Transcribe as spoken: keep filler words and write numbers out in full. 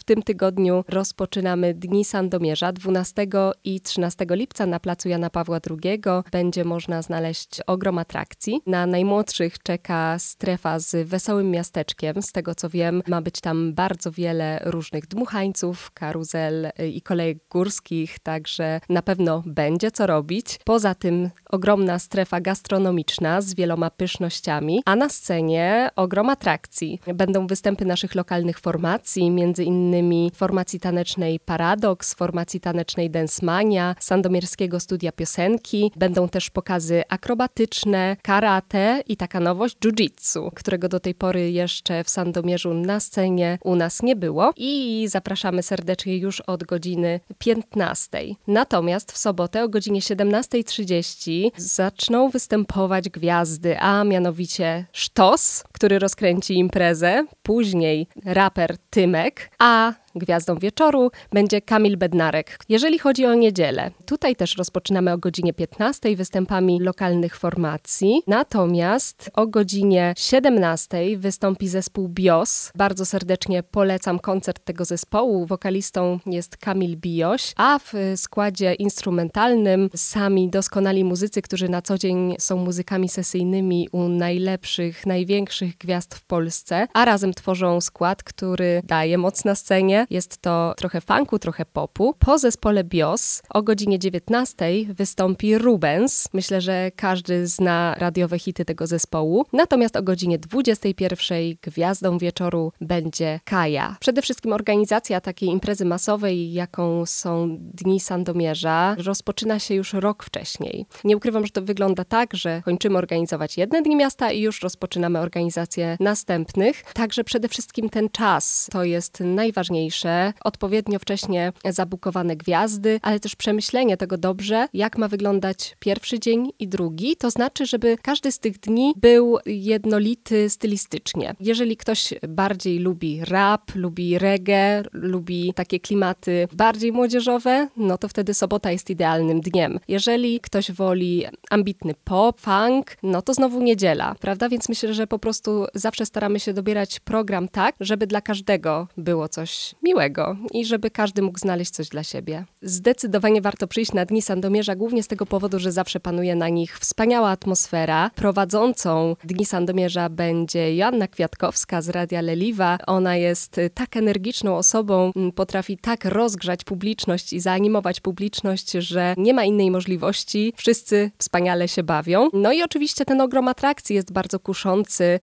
w tym tygodniu rozpoczynamy Dni Sandomierza. dwunastego i trzynastego lipca na placu Jana Pawła drugiego będzie można znaleźć ogrom atrakcji. Na najmłodszych czeka strefa z wesołym miasteczkiem. Z tego co wiem, ma być tam bardzo wiele różnych dmuchańców, karuzel i kolejek górskich, także na pewno będzie co robić. Poza tym ogromna strefa gastronomiczna z wieloma pysznościami, a na scenie ogrom atrakcji. Będą występy naszych lokalnych formacji, między innymi formacji tanecznej Paradoks, formacji tanecznej Densmania, Sandomierskiego Studia Piosenki. Będą też pokazy akrobatyczne, karate i taka nowość jiu-jitsu, którego do tej pory jeszcze w Sandomierzu na scenie u nas nie było i zapraszamy serdecznie już od godziny piętnastej. Natomiast w sobotę o godzinie siedemnasta trzydzieści zaczną występować gwiazdy, a mianowicie Sztos, który rozkręci imprezę, później raper Tymek, a gwiazdą wieczoru będzie Kamil Bednarek. Jeżeli chodzi o niedzielę, tutaj też rozpoczynamy o godzinie piętnastej występami lokalnych formacji, natomiast o godzinie siedemnastej wystąpi zespół Bios. Bardzo serdecznie polecam koncert tego zespołu. Wokalistą jest Kamil Bijoś, a w składzie instrumentalnym sami doskonali muzycy, którzy na co dzień są muzykami sesyjnymi u najlepszych, największych gwiazd w Polsce, a razem tworzą skład, który daje moc na scenie. Jest to trochę funku, trochę popu. Po zespole Bios o godzinie dziewiętnastej wystąpi Rubens. Myślę, że każdy zna radiowe hity tego zespołu. Natomiast o godzinie dwudziestej pierwszej gwiazdą wieczoru będzie Kaja. Przede wszystkim organizacja takiej imprezy masowej, jaką są Dni Sandomierza, rozpoczyna się już rok wcześniej. Nie ukrywam, że to wygląda tak, że kończymy organizować jedne Dni Miasta i już rozpoczynamy organizację następnych. Także przede wszystkim ten czas to jest najważniejsze. Odpowiednio wcześnie zabukowane gwiazdy, ale też przemyślenie tego dobrze, jak ma wyglądać pierwszy dzień i drugi. To znaczy, żeby każdy z tych dni był jednolity stylistycznie. Jeżeli ktoś bardziej lubi rap, lubi reggae, lubi takie klimaty bardziej młodzieżowe, no to wtedy sobota jest idealnym dniem. Jeżeli ktoś woli ambitny pop, funk, no to znowu niedziela, prawda? Więc myślę, że po prostu zawsze staramy się dobierać program tak, żeby dla każdego było coś miłego i żeby każdy mógł znaleźć coś dla siebie. Zdecydowanie warto przyjść na Dni Sandomierza, głównie z tego powodu, że zawsze panuje na nich wspaniała atmosfera. Prowadzącą Dni Sandomierza będzie Joanna Kwiatkowska z Radia Leliwa. Ona jest tak energiczną osobą, potrafi tak rozgrzać publiczność i zaanimować publiczność, że nie ma innej możliwości. Wszyscy wspaniale się bawią. No i oczywiście ten ogrom atrakcji jest bardzo kuszący.